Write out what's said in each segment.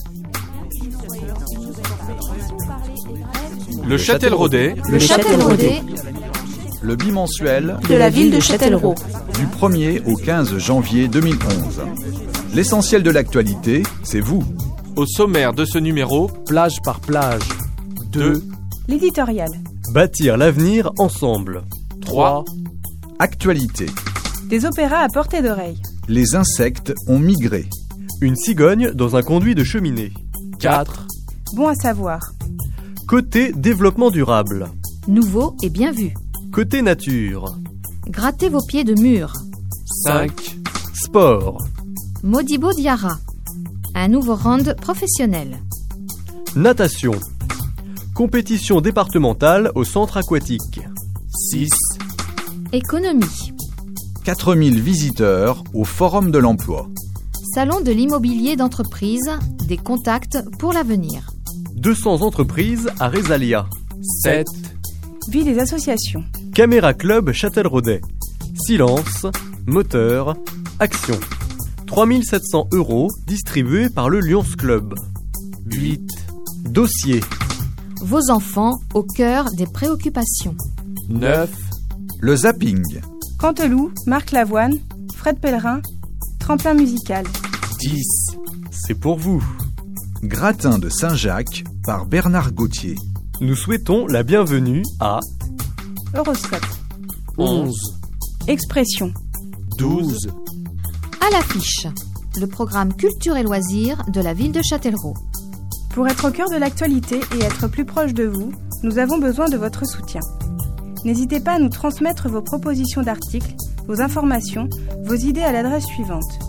Le Châtelleraudais. Le Châtelleraudais. Le bimensuel De la ville de Châtellerault. du 1er au 15 janvier 2011. L'essentiel de l'actualité, c'est vous. Au sommaire de ce numéro, Plage par plage. 2. L'éditorial. Bâtir l'avenir ensemble. 3. Actualité. Des opéras à portée d'oreille. Les insectes ont migré. Une cigogne dans un conduit de cheminée. 4. Bon à savoir. Côté développement durable. Nouveau et bien vu. Côté nature. Grattez vos pieds de mur. 5. Sport. Modibo Diarra. Un nouveau round professionnel. Natation. Compétition départementale au centre aquatique. 6. Économie. 4000 visiteurs au Forum de l'Emploi. Salon de l'immobilier d'entreprise. Des contacts pour l'avenir. 200 entreprises à Résalia. 7. Vie des associations. Caméra Club Châtelleraudais. Silence, moteur, action. 3700 € distribués par le Lions Club. 8. Dossier. Vos enfants au cœur des préoccupations. 9. Le zapping. Canteloup, Marc Lavoine, Fred Pellerin, Tremplin musical. 10. C'est pour vous. Gratin de Saint-Jacques par Bernard Gauthier. Nous souhaitons la bienvenue à Horoscope. 11. Expression. 12. À l'affiche. Le programme Culture et Loisirs de la ville de Châtellerault. Pour être au cœur de l'actualité et être plus proche de vous, nous avons besoin de votre soutien. N'hésitez pas à nous transmettre vos propositions d'articles, vos informations, vos idées à l'adresse suivante: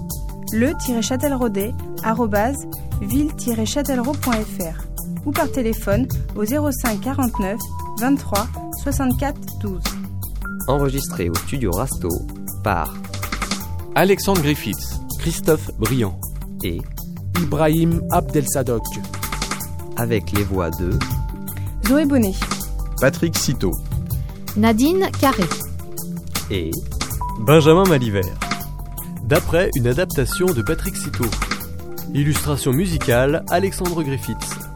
le-châtelleraudais@ville-châtellerault.fr ou par téléphone au 05 49 23 64 12. Enregistré au studio Rasto par Alexandre Griffiths. Christophe Briand et Ibrahim Abdelsadok. avec les voix de Zoé Bonnet. Patrick Citeau. Nadine Carré. et Benjamin Malivert. D'après une adaptation de Patrick Citeau. Illustration musicale Alexandre Griffiths.